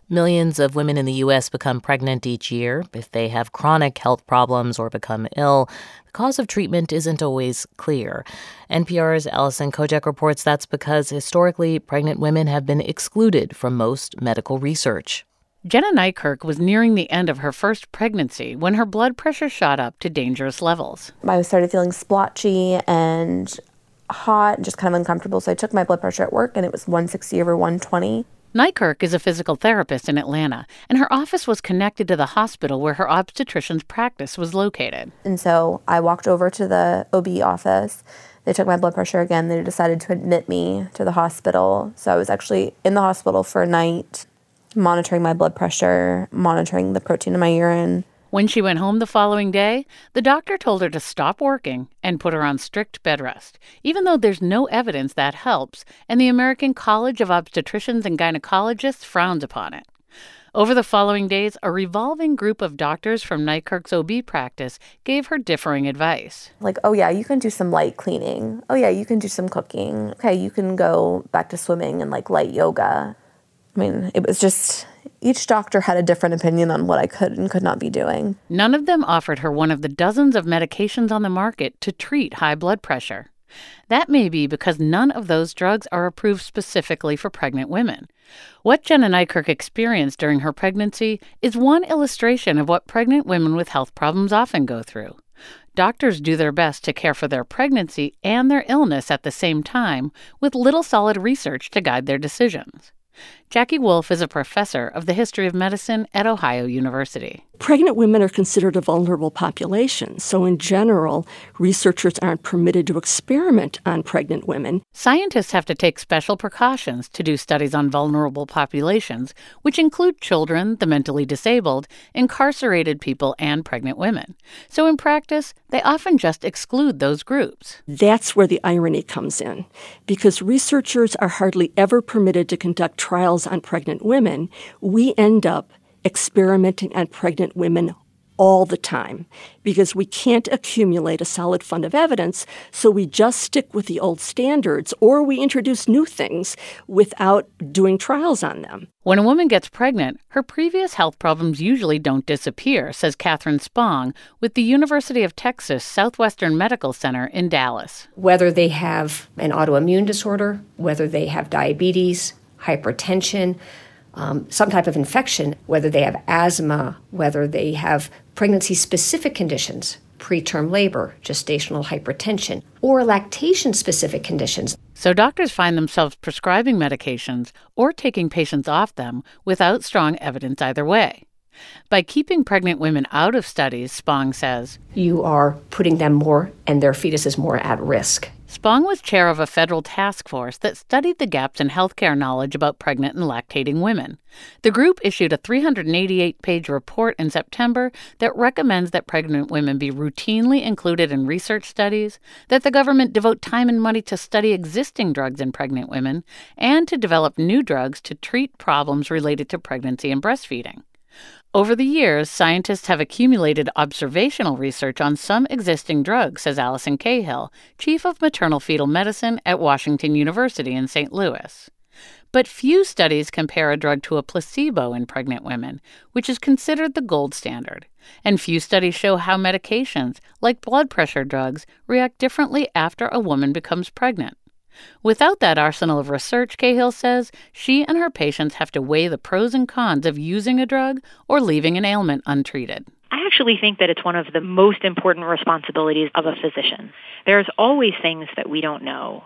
Millions of women in the U.S. become pregnant each year. If they have chronic health problems or become ill, the cause of treatment isn't always clear. NPR's Alison Kojak reports that's because historically, pregnant women have been excluded from most medical research. Jenna Nykirk was nearing the end of her first pregnancy when her blood pressure shot up to dangerous levels. I started feeling splotchy and hot and just kind of uncomfortable, so I took my blood pressure at work, and it was 160 over 120. Nykirk is a physical therapist in Atlanta, and her office was connected to the hospital where her obstetrician's practice was located. And so I walked over to the OB office. They took my blood pressure again. They decided to admit me to the hospital. So I was actually in the hospital for a night, monitoring my blood pressure, monitoring the protein in my urine. When she went home the following day, the doctor told her to stop working and put her on strict bed rest, even though there's no evidence that helps, and the American College of Obstetricians and Gynecologists frowns upon it. Over the following days, a revolving group of doctors from Nykirk's OB practice gave her differing advice. Like, oh yeah, you can do some light cleaning. Oh yeah, you can do some cooking. Okay, you can go back to swimming and light yoga. I mean, it was just, each doctor had a different opinion on what I could and could not be doing. None of them offered her one of the dozens of medications on the market to treat high blood pressure. That may be because none of those drugs are approved specifically for pregnant women. What Jenna Nykirk experienced during her pregnancy is one illustration of what pregnant women with health problems often go through. Doctors do their best to care for their pregnancy and their illness at the same time, with little solid research to guide their decisions. Jackie Wolf is a professor of the history of medicine at Ohio University. Pregnant women are considered a vulnerable population, so in general, researchers aren't permitted to experiment on pregnant women. Scientists have to take special precautions to do studies on vulnerable populations, which include children, the mentally disabled, incarcerated people, and pregnant women. So in practice, they often just exclude those groups. That's where the irony comes in. Because researchers are hardly ever permitted to conduct trials on pregnant women, we end up experimenting on pregnant women all the time because we can't accumulate a solid fund of evidence, so we just stick with the old standards or we introduce new things without doing trials on them. When a woman gets pregnant, her previous health problems usually don't disappear, says Catherine Spong with the University of Texas Southwestern Medical Center in Dallas. Whether they have an autoimmune disorder, whether they have diabetes, hypertension, some type of infection, whether they have asthma, whether they have pregnancy-specific conditions, preterm labor, gestational hypertension, or lactation-specific conditions. So doctors find themselves prescribing medications or taking patients off them without strong evidence either way. By keeping pregnant women out of studies, Spong says, you are putting them more and their fetuses more at risk. Spong was chair of a federal task force that studied the gaps in healthcare knowledge about pregnant and lactating women. The group issued a 388-page report in September that recommends that pregnant women be routinely included in research studies, that the government devote time and money to study existing drugs in pregnant women, and to develop new drugs to treat problems related to pregnancy and breastfeeding. Over the years, scientists have accumulated observational research on some existing drugs, says Allison Cahill, chief of maternal fetal medicine at Washington University in St. Louis. But few studies compare a drug to a placebo in pregnant women, which is considered the gold standard. And few studies show how medications, like blood pressure drugs, react differently after a woman becomes pregnant. Without that arsenal of research, Cahill says, she and her patients have to weigh the pros and cons of using a drug or leaving an ailment untreated. I actually think that it's one of the most important responsibilities of a physician. There's always things that we don't know.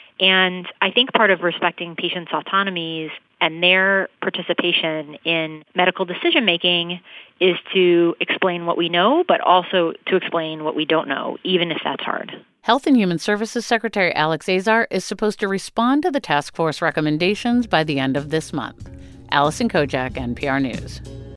And I think part of respecting patients' autonomies and their participation in medical decision-making is to explain what we know, but also to explain what we don't know, even if that's hard. Health and Human Services Secretary Alex Azar is supposed to respond to the task force recommendations by the end of this month. Alison Kojak, NPR News.